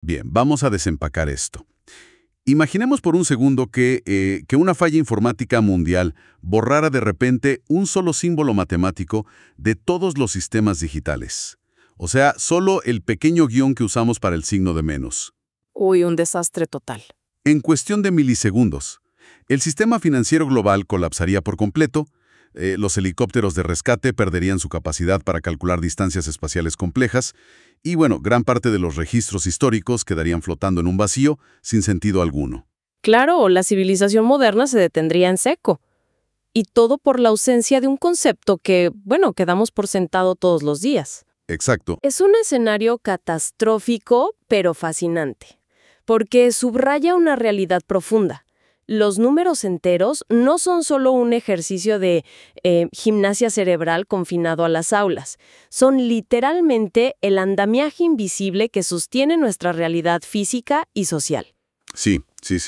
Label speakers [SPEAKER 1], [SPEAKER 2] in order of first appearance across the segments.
[SPEAKER 1] Bien, vamos a desempacar esto. Imaginemos por un segundo que una falla informática mundial borrara de repente un solo símbolo matemático de todos los sistemas digitales. O sea, solo el pequeño guión que usamos para el signo de menos.
[SPEAKER 2] Uy, un desastre total.
[SPEAKER 1] En cuestión de milisegundos, el sistema financiero global colapsaría por completo, los helicópteros de rescate perderían su capacidad para calcular distancias espaciales complejas y, bueno, gran parte de los registros históricos quedarían flotando en un vacío sin sentido alguno.
[SPEAKER 2] Claro, la civilización moderna se detendría en seco. Y todo por la ausencia de un concepto que, bueno, que damos por sentado todos los días.
[SPEAKER 1] Exacto.
[SPEAKER 2] Es un escenario catastrófico, pero fascinante, porque subraya una realidad profunda. Los números enteros no son solo un ejercicio de gimnasia cerebral confinado a las aulas. Son literalmente el andamiaje invisible que sostiene nuestra realidad física y social.
[SPEAKER 1] Sí.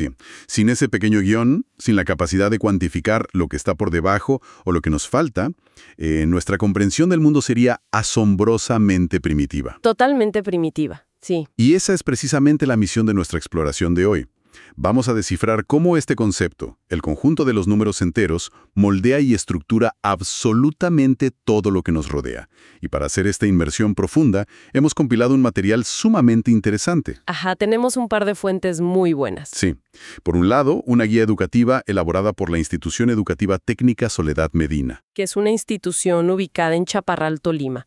[SPEAKER 1] Sin ese pequeño guión, sin la capacidad de cuantificar lo que está por debajo o lo que nos falta, nuestra comprensión del mundo sería asombrosamente primitiva.
[SPEAKER 2] Totalmente primitiva, sí.
[SPEAKER 1] Y esa es precisamente la misión de nuestra exploración de hoy. Vamos a descifrar cómo este concepto, el conjunto de los números enteros, moldea y estructura absolutamente todo lo que nos rodea. Y para hacer esta inmersión profunda, hemos compilado un material sumamente interesante.
[SPEAKER 2] Ajá, tenemos un par de fuentes muy buenas.
[SPEAKER 1] Sí. Por un lado, una guía educativa elaborada por la Institución Educativa Técnica Soledad Medina.
[SPEAKER 2] Que es una institución ubicada en Chaparral, Tolima.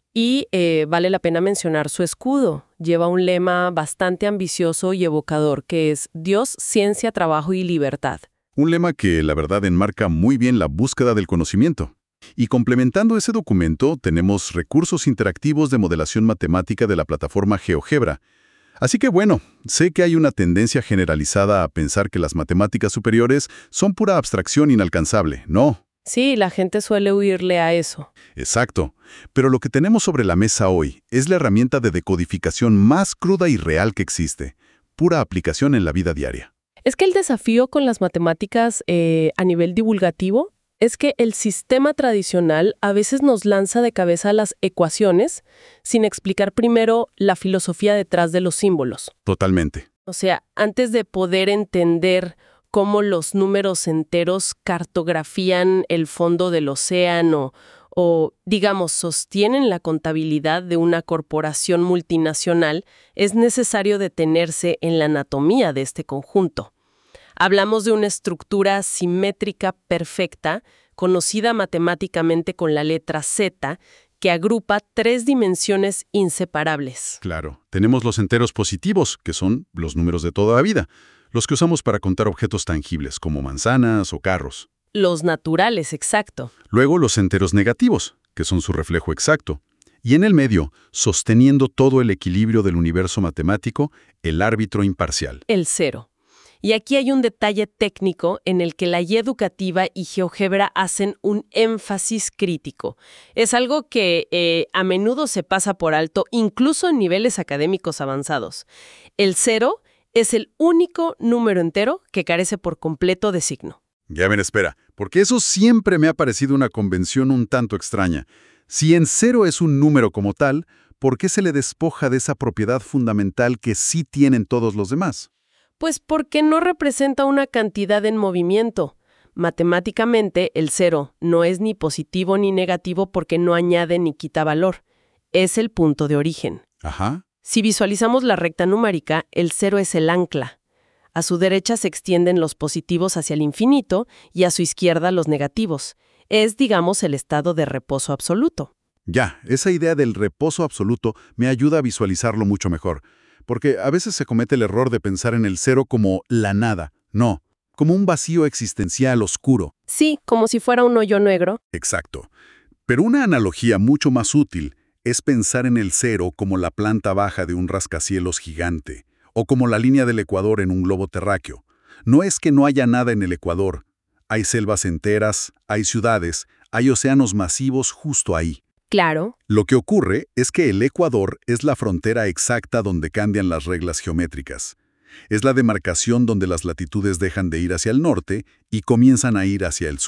[SPEAKER 2] Y vale la pena mencionar su escudo. Lleva un lema bastante ambicioso y evocador, que es Dios, ciencia, trabajo y libertad.
[SPEAKER 1] Un lema que, la verdad, enmarca muy bien la búsqueda del conocimiento. Y complementando ese documento, tenemos recursos interactivos de modelación matemática de la plataforma GeoGebra. Así que bueno, sé que hay una tendencia generalizada a pensar que las matemáticas superiores son pura abstracción inalcanzable. No.
[SPEAKER 2] Sí, la gente suele huirle a eso.
[SPEAKER 1] Exacto. Pero lo que tenemos sobre la mesa hoy es la herramienta de decodificación más cruda y real que existe. Pura aplicación en la vida diaria.
[SPEAKER 2] Es que el desafío con las matemáticas a nivel divulgativo es que el sistema tradicional a veces nos lanza de cabeza las ecuaciones sin explicar primero la filosofía detrás de los símbolos.
[SPEAKER 1] Totalmente.
[SPEAKER 2] O sea, antes de poder entender cómo los números enteros cartografían el fondo del océano o, digamos, sostienen la contabilidad de una corporación multinacional, es necesario detenerse en la anatomía de este conjunto. Hablamos de una estructura simétrica perfecta, conocida matemáticamente con la letra Z, que agrupa 3 dimensiones inseparables.
[SPEAKER 1] Claro. Tenemos los enteros positivos, que son los números de toda la vida. Los que usamos para contar objetos tangibles, como manzanas o carros.
[SPEAKER 2] Los naturales, exacto.
[SPEAKER 1] Luego los enteros negativos, que son su reflejo exacto. Y en el medio, sosteniendo todo el equilibrio del universo matemático, el árbitro imparcial.
[SPEAKER 2] El cero. Y aquí hay un detalle técnico en el que la guía educativa y GeoGebra hacen un énfasis crítico. Es algo que a menudo se pasa por alto, incluso en niveles académicos avanzados. El cero es el único número entero que carece por completo de signo.
[SPEAKER 1] Ya ven, espera, porque eso siempre me ha parecido una convención un tanto extraña. Si en cero es un número como tal, ¿por qué se le despoja de esa propiedad fundamental que sí tienen todos los demás?
[SPEAKER 2] Pues porque no representa una cantidad en movimiento. Matemáticamente, el cero no es ni positivo ni negativo porque no añade ni quita valor. Es el punto de origen.
[SPEAKER 1] Ajá.
[SPEAKER 2] Si visualizamos la recta numérica, el cero es el ancla. A su derecha se extienden los positivos hacia el infinito y a su izquierda los negativos. Es, digamos, el estado de reposo absoluto.
[SPEAKER 1] Ya, esa idea del reposo absoluto me ayuda a visualizarlo mucho mejor. Porque a veces se comete el error de pensar en el cero como la nada. No, como un vacío existencial oscuro.
[SPEAKER 2] Sí, como si fuera un hoyo negro.
[SPEAKER 1] Exacto. Pero una analogía mucho más útil es pensar en el cero como la planta baja de un rascacielos gigante, o como la línea del Ecuador en un globo terráqueo. No es que no haya nada en el Ecuador. Hay selvas enteras, hay ciudades, hay océanos masivos justo ahí.
[SPEAKER 2] Claro.
[SPEAKER 1] Lo que ocurre es que el Ecuador es la frontera exacta donde cambian las reglas geométricas. Es la demarcación donde las latitudes dejan de ir hacia el norte y comienzan a ir hacia el sur.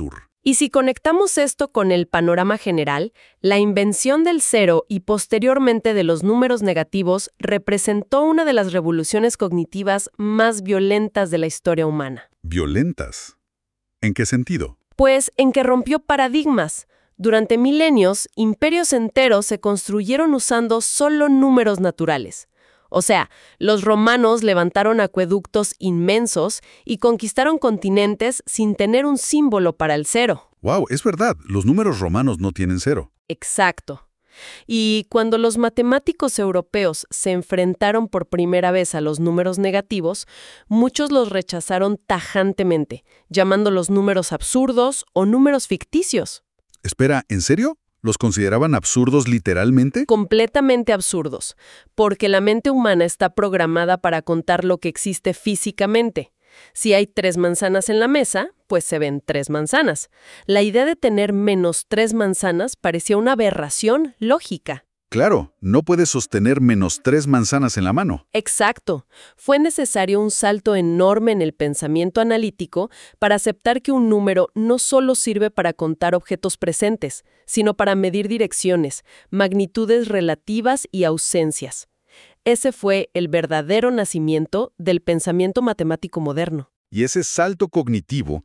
[SPEAKER 2] Y si conectamos esto con el panorama general, la invención del cero y posteriormente de los números negativos representó una de las revoluciones cognitivas más violentas de la historia humana.
[SPEAKER 1] ¿Violentas? ¿En qué sentido?
[SPEAKER 2] Pues en que rompió paradigmas. Durante milenios, imperios enteros se construyeron usando solo números naturales. O sea, los romanos levantaron acueductos inmensos y conquistaron continentes sin tener un símbolo para el cero.
[SPEAKER 1] ¡Wow! Es verdad, los números romanos no tienen cero.
[SPEAKER 2] Exacto. Y cuando los matemáticos europeos se enfrentaron por primera vez a los números negativos, muchos los rechazaron tajantemente, llamándolos números absurdos o números ficticios.
[SPEAKER 1] Espera, ¿en serio? ¿Los consideraban absurdos literalmente?
[SPEAKER 2] Completamente absurdos, porque la mente humana está programada para contar lo que existe físicamente. Si hay 3 manzanas en la mesa, pues se ven 3 manzanas. La idea de tener menos 3 manzanas parecía una aberración lógica.
[SPEAKER 1] Claro, no puedes sostener menos 3 manzanas en la mano.
[SPEAKER 2] Exacto. Fue necesario un salto enorme en el pensamiento analítico para aceptar que un número no solo sirve para contar objetos presentes, sino para medir direcciones, magnitudes relativas y ausencias. Ese fue el verdadero nacimiento del pensamiento matemático moderno.
[SPEAKER 1] Y ese salto cognitivo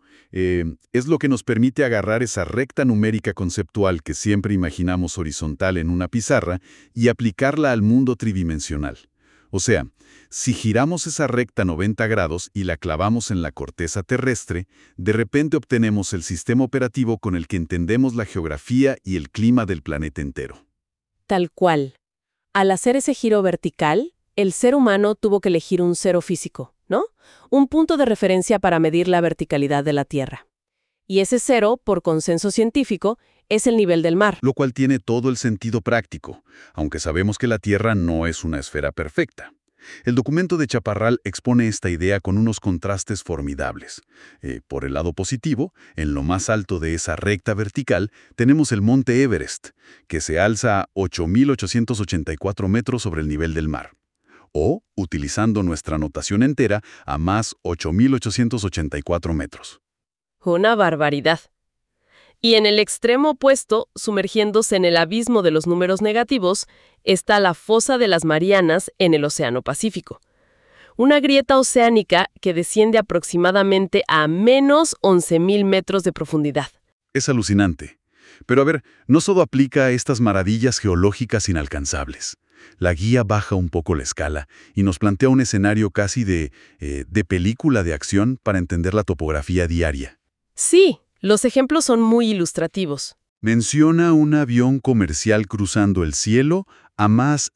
[SPEAKER 1] es lo que nos permite agarrar esa recta numérica conceptual que siempre imaginamos horizontal en una pizarra y aplicarla al mundo tridimensional. O sea, si giramos esa recta 90 grados y la clavamos en la corteza terrestre, de repente obtenemos el sistema operativo con el que entendemos la geografía y el clima del planeta entero.
[SPEAKER 2] Tal cual. Al hacer ese giro vertical, el ser humano tuvo que elegir un cero físico, ¿no? Un punto de referencia para medir la verticalidad de la Tierra. Y ese cero, por consenso científico, es el nivel del mar.
[SPEAKER 1] Lo cual tiene todo el sentido práctico, aunque sabemos que la Tierra no es una esfera perfecta. El documento de Chaparral expone esta idea con unos contrastes formidables. Por el lado positivo, en lo más alto de esa recta vertical, tenemos el monte Everest, que se alza a 8.884 metros sobre el nivel del mar. O, utilizando nuestra notación entera, a más 8.884 metros.
[SPEAKER 2] Una barbaridad. Y en el extremo opuesto, sumergiéndose en el abismo de los números negativos, está la fosa de las Marianas en el Océano Pacífico. Una grieta oceánica que desciende aproximadamente a menos 11.000 metros de profundidad.
[SPEAKER 1] Es alucinante. Pero a ver, no solo aplica a estas maravillas geológicas inalcanzables. La guía baja un poco la escala y nos plantea un escenario casi de película de acción para entender la topografía diaria.
[SPEAKER 2] Sí, los ejemplos son muy ilustrativos.
[SPEAKER 1] Menciona un avión comercial cruzando el cielo a más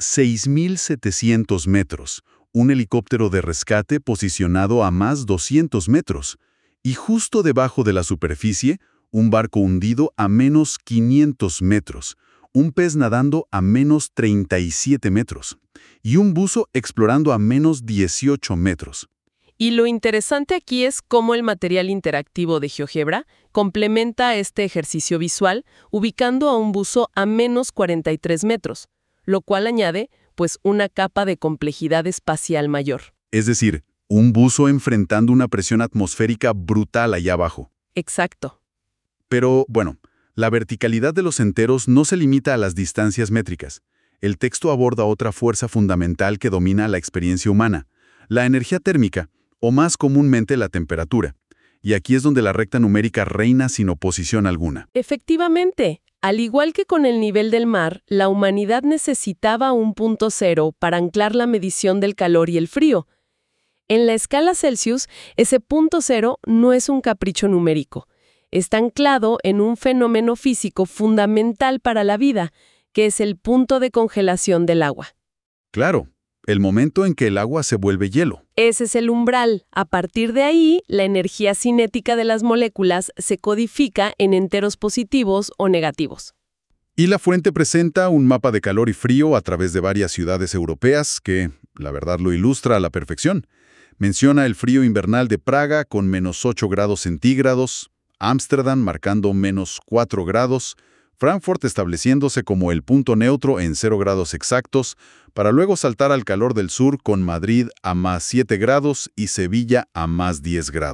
[SPEAKER 1] 6.700 metros, un helicóptero de rescate posicionado a más 200 metros, y justo debajo de la superficie, un barco hundido a menos 500 metros, un pez nadando a menos 37 metros, y un buzo explorando a menos 18 metros.
[SPEAKER 2] Y lo interesante aquí es cómo el material interactivo de GeoGebra complementa este ejercicio visual ubicando a un buzo a menos 43 metros, lo cual añade, pues, una capa de complejidad espacial mayor.
[SPEAKER 1] Es decir, un buzo enfrentando una presión atmosférica brutal allá abajo.
[SPEAKER 2] Exacto.
[SPEAKER 1] Pero, bueno, la verticalidad de los enteros no se limita a las distancias métricas. El texto aborda otra fuerza fundamental que domina la experiencia humana, la energía térmica, o más comúnmente la temperatura. Y aquí es donde la recta numérica reina sin oposición alguna.
[SPEAKER 2] Efectivamente, al igual que con el nivel del mar, la humanidad necesitaba un punto cero para anclar la medición del calor y el frío. En la escala Celsius, ese punto cero no es un capricho numérico. Está anclado en un fenómeno físico fundamental para la vida, que es el punto de congelación del agua.
[SPEAKER 1] Claro, el momento en que el agua se vuelve hielo.
[SPEAKER 2] Ese es el umbral. A partir de ahí, la energía cinética de las moléculas se codifica en enteros positivos o negativos.
[SPEAKER 1] Y la fuente presenta un mapa de calor y frío a través de varias ciudades europeas que, la verdad, lo ilustra a la perfección. Menciona el frío invernal de Praga con menos 8 grados centígrados, Ámsterdam marcando menos 4 grados, Frankfurt estableciéndose como el punto neutro en 0 grados exactos, para luego saltar al calor del sur con Madrid a más 7 grados y Sevilla a más 10 grados.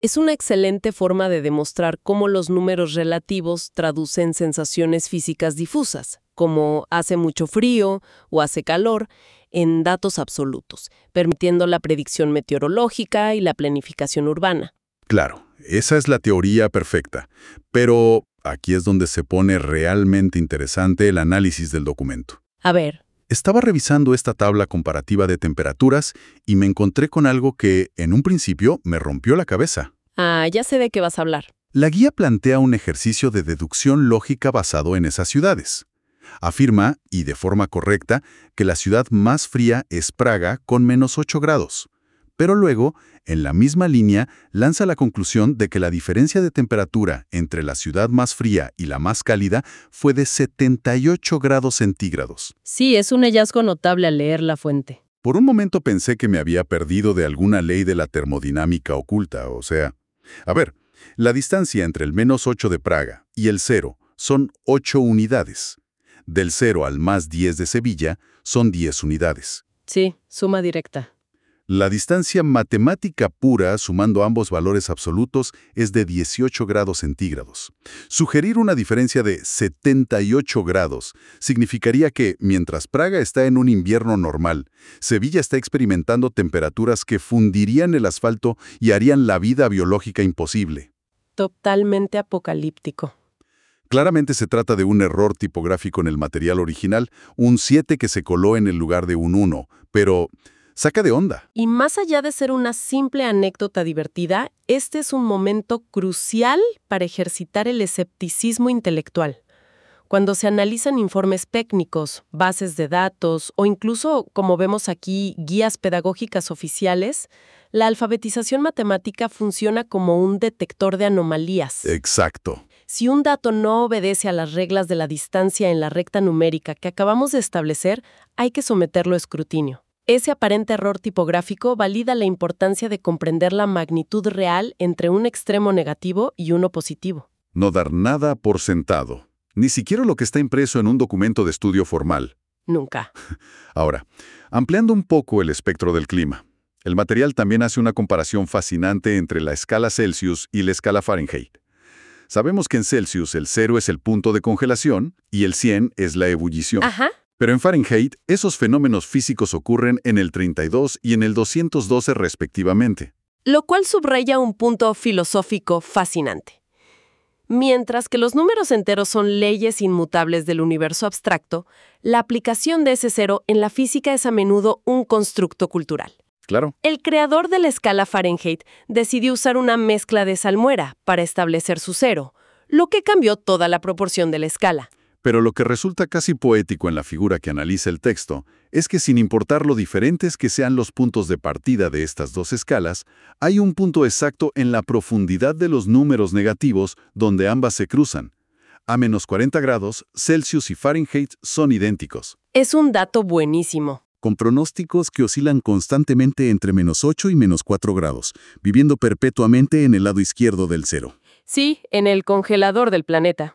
[SPEAKER 2] Es una excelente forma de demostrar cómo los números relativos traducen sensaciones físicas difusas, como hace mucho frío o hace calor, en datos absolutos, permitiendo la predicción meteorológica y la planificación urbana.
[SPEAKER 1] Claro, esa es la teoría perfecta, pero aquí es donde se pone realmente interesante el análisis del documento.
[SPEAKER 2] A ver.
[SPEAKER 1] Estaba revisando esta tabla comparativa de temperaturas y me encontré con algo que, en un principio, me rompió la cabeza.
[SPEAKER 2] Ya sé de qué vas a hablar.
[SPEAKER 1] La guía plantea un ejercicio de deducción lógica basado en esas ciudades. Afirma, y de forma correcta, que la ciudad más fría es Praga con -8 grados. Pero luego, en la misma línea, lanza la conclusión de que la diferencia de temperatura entre la ciudad más fría y la más cálida fue de 78 grados centígrados.
[SPEAKER 2] Sí, es un hallazgo notable al leer la fuente.
[SPEAKER 1] Por un momento pensé que me había perdido de alguna ley de la termodinámica oculta, o sea... A ver, la distancia entre el -8 de Praga y el 0 son 8 unidades. Del 0 al +10 de Sevilla son 10 unidades.
[SPEAKER 2] Sí, suma directa.
[SPEAKER 1] La distancia matemática pura, sumando ambos valores absolutos, es de 18 grados centígrados. Sugerir una diferencia de 78 grados significaría que, mientras Praga está en un invierno normal, Sevilla está experimentando temperaturas que fundirían el asfalto y harían la vida biológica imposible.
[SPEAKER 2] Totalmente apocalíptico.
[SPEAKER 1] Claramente se trata de un error tipográfico en el material original, un 7 que se coló en el lugar de un 1, pero... saca de onda.
[SPEAKER 2] Y más allá de ser una simple anécdota divertida, este es un momento crucial para ejercitar el escepticismo intelectual. Cuando se analizan informes técnicos, bases de datos o incluso, como vemos aquí, guías pedagógicas oficiales, la alfabetización matemática funciona como un detector de anomalías.
[SPEAKER 1] Exacto.
[SPEAKER 2] Si un dato no obedece a las reglas de la distancia en la recta numérica que acabamos de establecer, hay que someterlo a escrutinio. Ese aparente error tipográfico valida la importancia de comprender la magnitud real entre un extremo negativo y uno positivo.
[SPEAKER 1] No dar nada por sentado, ni siquiera lo que está impreso en un documento de estudio formal.
[SPEAKER 2] Nunca.
[SPEAKER 1] Ahora, ampliando un poco el espectro del clima, el material también hace una comparación fascinante entre la escala Celsius y la escala Fahrenheit. Sabemos que en Celsius el 0 es el punto de congelación y el 100 es la ebullición.
[SPEAKER 2] Ajá.
[SPEAKER 1] Pero en Fahrenheit, esos fenómenos físicos ocurren en el 32 y en el 212 respectivamente.
[SPEAKER 2] Lo cual subraya un punto filosófico fascinante. Mientras que los números enteros son leyes inmutables del universo abstracto, la aplicación de ese cero en la física es a menudo un constructo cultural.
[SPEAKER 1] Claro.
[SPEAKER 2] El creador de la escala Fahrenheit decidió usar una mezcla de salmuera para establecer su cero, lo que cambió toda la proporción de la escala.
[SPEAKER 1] Pero lo que resulta casi poético en la figura que analiza el texto es que sin importar lo diferentes que sean los puntos de partida de estas dos escalas, hay un punto exacto en la profundidad de los números negativos donde ambas se cruzan. A -40 grados, Celsius y Fahrenheit son idénticos.
[SPEAKER 2] Es un dato buenísimo.
[SPEAKER 1] Con pronósticos que oscilan constantemente entre -8 y -4 grados, viviendo perpetuamente en el lado izquierdo del cero.
[SPEAKER 2] Sí, en el congelador del planeta.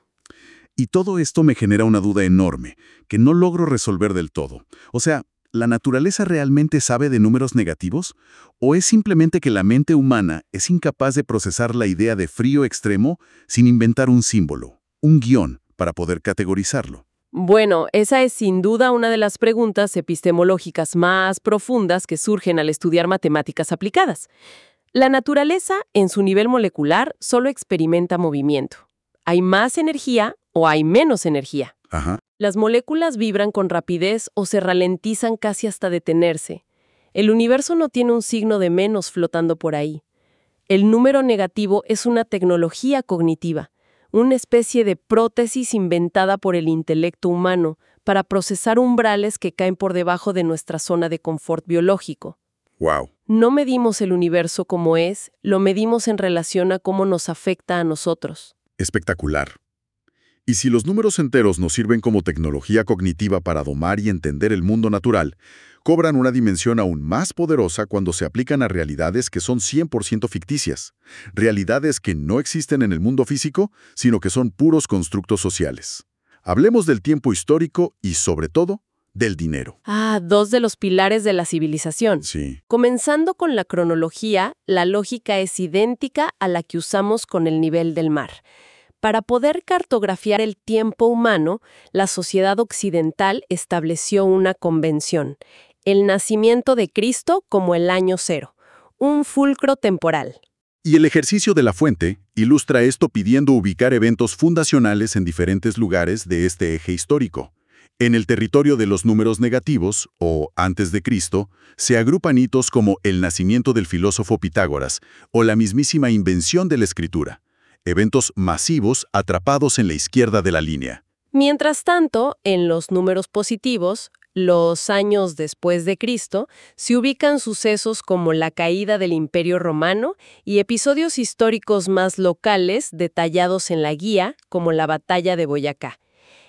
[SPEAKER 1] Y todo esto me genera una duda enorme, que no logro resolver del todo. O sea, ¿la naturaleza realmente sabe de números negativos? ¿O es simplemente que la mente humana es incapaz de procesar la idea de frío extremo sin inventar un símbolo, un guión, para poder categorizarlo?
[SPEAKER 2] Bueno, esa es sin duda una de las preguntas epistemológicas más profundas que surgen al estudiar matemáticas aplicadas. La naturaleza, en su nivel molecular, solo experimenta movimiento. ¿Hay más energía o hay menos energía?
[SPEAKER 1] Ajá.
[SPEAKER 2] Las moléculas vibran con rapidez o se ralentizan casi hasta detenerse. El universo no tiene un signo de menos flotando por ahí. El número negativo es una tecnología cognitiva, una especie de prótesis inventada por el intelecto humano para procesar umbrales que caen por debajo de nuestra zona de confort biológico.
[SPEAKER 1] Wow.
[SPEAKER 2] No medimos el universo como es, lo medimos en relación a cómo nos afecta a nosotros.
[SPEAKER 1] Espectacular. Y si los números enteros nos sirven como tecnología cognitiva para domar y entender el mundo natural, cobran una dimensión aún más poderosa cuando se aplican a realidades que son 100% ficticias, realidades que no existen en el mundo físico, sino que son puros constructos sociales. Hablemos del tiempo histórico y, sobre todo, del dinero.
[SPEAKER 2] Ah, dos de los pilares de la civilización.
[SPEAKER 1] Sí.
[SPEAKER 2] Comenzando con la cronología, la lógica es idéntica a la que usamos con el nivel del mar. Para poder cartografiar el tiempo humano, la sociedad occidental estableció una convención: el nacimiento de Cristo como el año cero, un fulcro temporal.
[SPEAKER 1] Y el ejercicio de la fuente ilustra esto pidiendo ubicar eventos fundacionales en diferentes lugares de este eje histórico. En el territorio de los números negativos, o antes de Cristo, se agrupan hitos como el nacimiento del filósofo Pitágoras o la mismísima invención de la escritura, eventos masivos atrapados en la izquierda de la línea.
[SPEAKER 2] Mientras tanto, en los números positivos, los años después de Cristo, se ubican sucesos como la caída del Imperio Romano y episodios históricos más locales detallados en la guía, como la Batalla de Boyacá.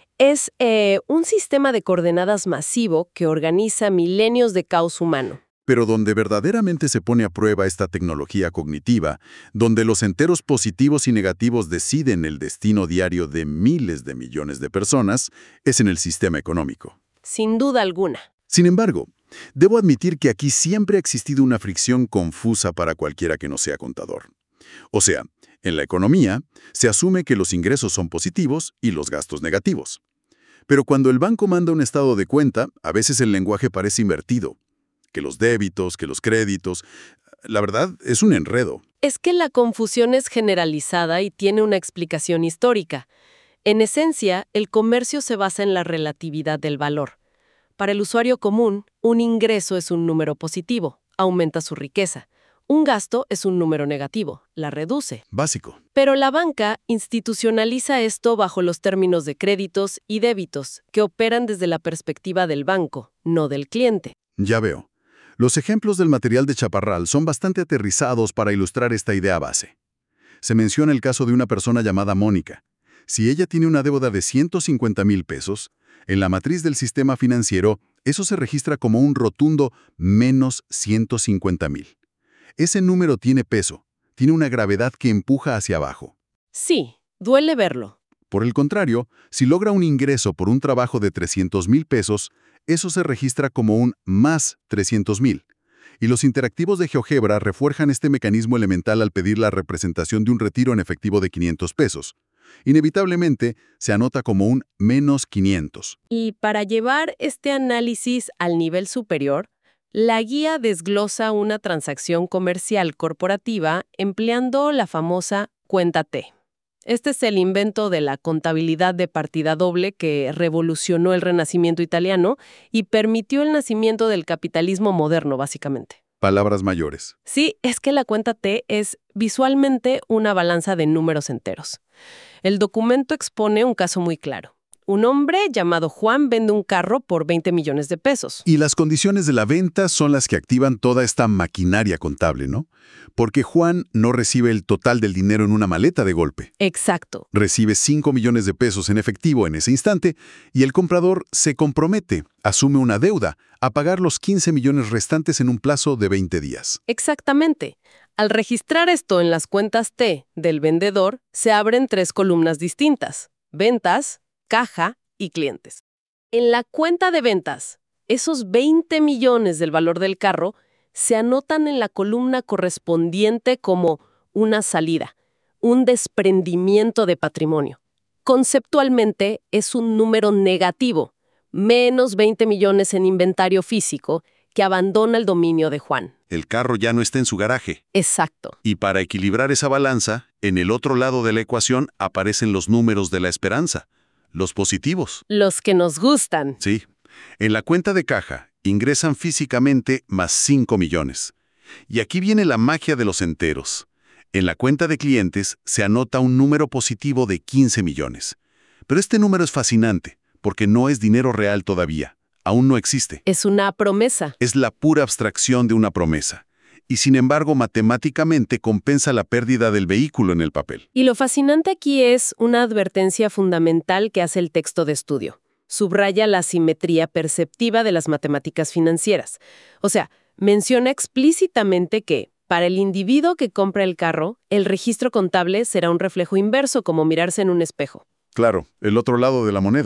[SPEAKER 2] Es un sistema de coordenadas masivo que organiza milenios de caos humano.
[SPEAKER 1] Pero donde verdaderamente se pone a prueba esta tecnología cognitiva, donde los enteros positivos y negativos deciden el destino diario de miles de millones de personas, es en el sistema económico.
[SPEAKER 2] Sin duda alguna.
[SPEAKER 1] Sin embargo, debo admitir que aquí siempre ha existido una fricción confusa para cualquiera que no sea contador. O sea, en la economía se asume que los ingresos son positivos y los gastos negativos. Pero cuando el banco manda un estado de cuenta, a veces el lenguaje parece invertido. Que los débitos, que los créditos. La verdad, es un enredo.
[SPEAKER 2] Es que la confusión es generalizada y tiene una explicación histórica. En esencia, el comercio se basa en la relatividad del valor. Para el usuario común, un ingreso es un número positivo, aumenta su riqueza. Un gasto es un número negativo, la reduce.
[SPEAKER 1] Básico.
[SPEAKER 2] Pero la banca institucionaliza esto bajo los términos de créditos y débitos, que operan desde la perspectiva del banco, no del cliente.
[SPEAKER 1] Ya veo. Los ejemplos del material de Chaparral son bastante aterrizados para ilustrar esta idea base. Se menciona el caso de una persona llamada Mónica. Si ella tiene una deuda de 150,000 pesos, en la matriz del sistema financiero, eso se registra como un rotundo menos 150,000. Ese número tiene peso, tiene una gravedad que empuja hacia abajo.
[SPEAKER 2] Sí, duele verlo.
[SPEAKER 1] Por el contrario, si logra un ingreso por un trabajo de 300,000 pesos, eso se registra como un más 300,000. Y los interactivos de GeoGebra refuerzan este mecanismo elemental al pedir la representación de un retiro en efectivo de 500 pesos. Inevitablemente, se anota como un menos 500.
[SPEAKER 2] Y para llevar este análisis al nivel superior, la guía desglosa una transacción comercial corporativa empleando la famosa cuenta T. Este es el invento de la contabilidad de partida doble que revolucionó el Renacimiento italiano y permitió el nacimiento del capitalismo moderno, básicamente.
[SPEAKER 1] Palabras mayores.
[SPEAKER 2] Sí, es que la cuenta T es visualmente una balanza de números enteros. El documento expone un caso muy claro. Un hombre llamado Juan vende un carro por 20 millones de pesos.
[SPEAKER 1] Y las condiciones de la venta son las que activan toda esta maquinaria contable, ¿no? Porque Juan no recibe el total del dinero en una maleta de golpe.
[SPEAKER 2] Exacto.
[SPEAKER 1] Recibe 5 millones de pesos en efectivo en ese instante y el comprador se compromete, asume una deuda, a pagar los 15 millones restantes en un plazo de 20 días.
[SPEAKER 2] Exactamente. Al registrar esto en las cuentas T del vendedor, se abren 3 columnas distintas: ventas, caja y clientes. En la cuenta de ventas, esos 20 millones del valor del carro se anotan en la columna correspondiente como una salida, un desprendimiento de patrimonio. Conceptualmente es un número negativo, menos 20 millones en inventario físico, que abandona el dominio de Juan.
[SPEAKER 3] El carro ya no está en su garaje.
[SPEAKER 2] Exacto.
[SPEAKER 3] Y para equilibrar esa balanza, en el otro lado de la ecuación aparecen los números de la esperanza, los positivos.
[SPEAKER 2] Los que nos gustan.
[SPEAKER 3] Sí. En la cuenta de caja ingresan físicamente más 5 millones. Y aquí viene la magia de los enteros. En la cuenta de clientes se anota un número positivo de 15 millones. Pero este número es fascinante, porque no es dinero real todavía. Aún no existe.
[SPEAKER 2] Es una promesa.
[SPEAKER 3] Es la pura abstracción de una promesa. Y sin embargo, matemáticamente compensa la pérdida del vehículo en el papel.
[SPEAKER 2] Y lo fascinante aquí es una advertencia fundamental que hace el texto de estudio. Subraya la simetría perceptiva de las matemáticas financieras. O sea, menciona explícitamente que, para el individuo que compra el carro, el registro contable será un reflejo inverso, como mirarse en un espejo.
[SPEAKER 1] Claro, el otro lado de la moneda.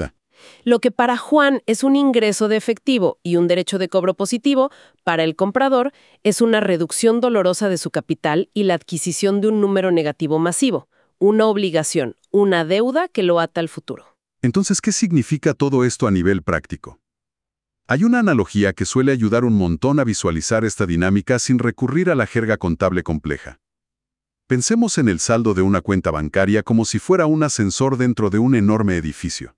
[SPEAKER 2] Lo que para Juan es un ingreso de efectivo y un derecho de cobro positivo, para el comprador es una reducción dolorosa de su capital y la adquisición de un número negativo masivo, una obligación, una deuda que lo ata al futuro.
[SPEAKER 3] Entonces, ¿qué significa todo esto a nivel práctico? Hay una analogía que suele ayudar un montón a visualizar esta dinámica sin recurrir a la jerga contable compleja. Pensemos en el saldo de una cuenta bancaria como si fuera un ascensor dentro de un enorme edificio.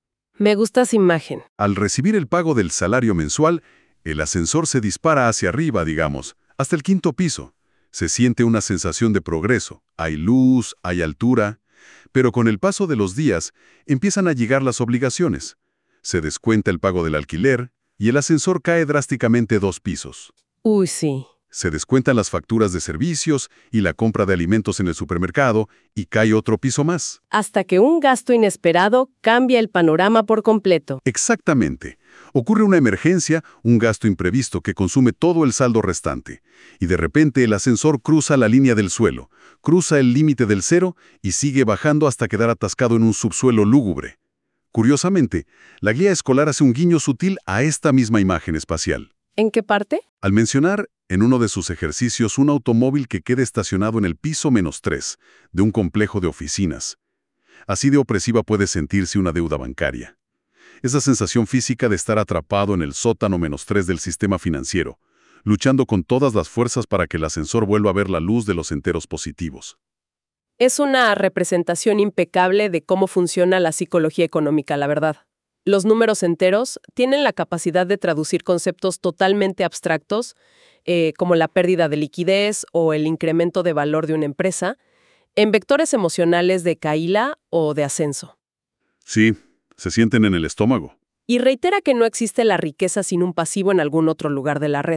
[SPEAKER 2] Me gusta esa imagen.
[SPEAKER 3] Al recibir el pago del salario mensual, el ascensor se dispara hacia arriba, digamos, hasta el 5º piso. Se siente una sensación de progreso. Hay luz, hay altura. Pero con el paso de los días, empiezan a llegar las obligaciones. Se descuenta el pago del alquiler y el ascensor cae drásticamente 2 pisos.
[SPEAKER 2] Uy, sí.
[SPEAKER 3] Se descuentan las facturas de servicios y la compra de alimentos en el supermercado y cae otro piso más.
[SPEAKER 2] Hasta que un gasto inesperado cambia el panorama por completo.
[SPEAKER 3] Exactamente. Ocurre una emergencia, un gasto imprevisto que consume todo el saldo restante. Y de repente el ascensor cruza la línea del suelo, cruza el límite del cero y sigue bajando hasta quedar atascado en un subsuelo lúgubre. Curiosamente, la guía escolar hace un guiño sutil a esta misma imagen espacial.
[SPEAKER 2] ¿En qué parte?
[SPEAKER 3] Al mencionar en uno de sus ejercicios un automóvil que quede estacionado en el piso -3 de un complejo de oficinas. Así de opresiva puede sentirse una deuda bancaria. Esa sensación física de estar atrapado en el sótano -3 del sistema financiero, luchando con todas las fuerzas para que el ascensor vuelva a ver la luz de los enteros positivos.
[SPEAKER 2] Es una representación impecable de cómo funciona la psicología económica, la verdad. Los números enteros tienen la capacidad de traducir conceptos totalmente abstractos, como la pérdida de liquidez o el incremento de valor de una empresa, en vectores emocionales de caída o de ascenso.
[SPEAKER 3] Sí, se sienten en el estómago.
[SPEAKER 2] Y reitera que no existe la riqueza sin un pasivo en algún otro lugar de la red.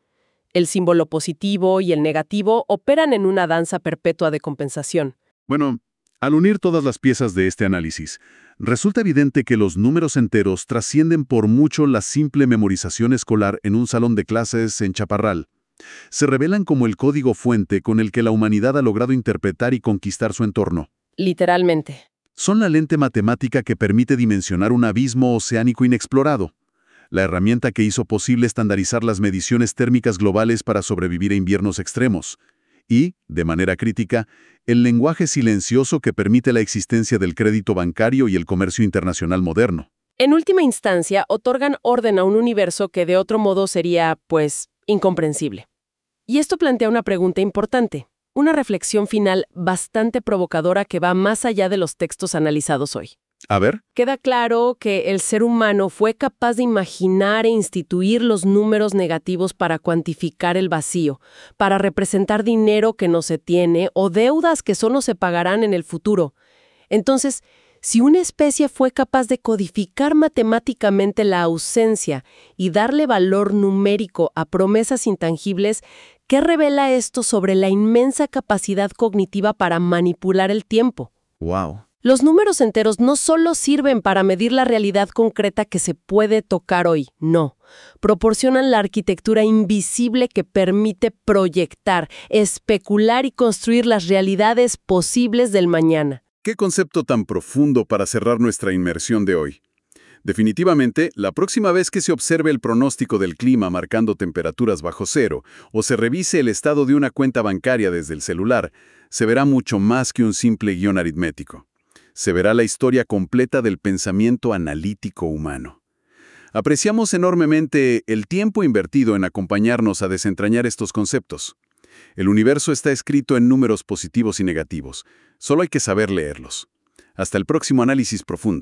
[SPEAKER 2] El símbolo positivo y el negativo operan en una danza perpetua de compensación.
[SPEAKER 3] Bueno, al unir todas las piezas de este análisis, resulta evidente que los números enteros trascienden por mucho la simple memorización escolar en un salón de clases en Chaparral. Se revelan como el código fuente con el que la humanidad ha logrado interpretar y conquistar su entorno.
[SPEAKER 2] Literalmente.
[SPEAKER 3] Son la lente matemática que permite dimensionar un abismo oceánico inexplorado. La herramienta que hizo posible estandarizar las mediciones térmicas globales para sobrevivir a inviernos extremos. Y, de manera crítica, el lenguaje silencioso que permite la existencia del crédito bancario y el comercio internacional moderno.
[SPEAKER 2] En última instancia, otorgan orden a un universo que de otro modo sería, incomprensible. Y esto plantea una pregunta importante, una reflexión final bastante provocadora que va más allá de los textos analizados hoy.
[SPEAKER 3] A ver.
[SPEAKER 2] Queda claro que el ser humano fue capaz de imaginar e instituir los números negativos para cuantificar el vacío, para representar dinero que no se tiene o deudas que solo se pagarán en el futuro. Entonces, si una especie fue capaz de codificar matemáticamente la ausencia y darle valor numérico a promesas intangibles, ¿qué revela esto sobre la inmensa capacidad cognitiva para manipular el tiempo?
[SPEAKER 3] ¡Wow!
[SPEAKER 2] Los números enteros no solo sirven para medir la realidad concreta que se puede tocar hoy, no. Proporcionan la arquitectura invisible que permite proyectar, especular y construir las realidades posibles del mañana.
[SPEAKER 1] ¿Qué concepto tan profundo para cerrar nuestra inmersión de hoy? Definitivamente, la próxima vez que se observe el pronóstico del clima marcando temperaturas bajo cero o se revise el estado de una cuenta bancaria desde el celular, se verá mucho más que un simple guión aritmético. Se verá la historia completa del pensamiento analítico humano. Apreciamos enormemente el tiempo invertido en acompañarnos a desentrañar estos conceptos. El universo está escrito en números positivos y negativos. Solo hay que saber leerlos. Hasta el próximo análisis profundo.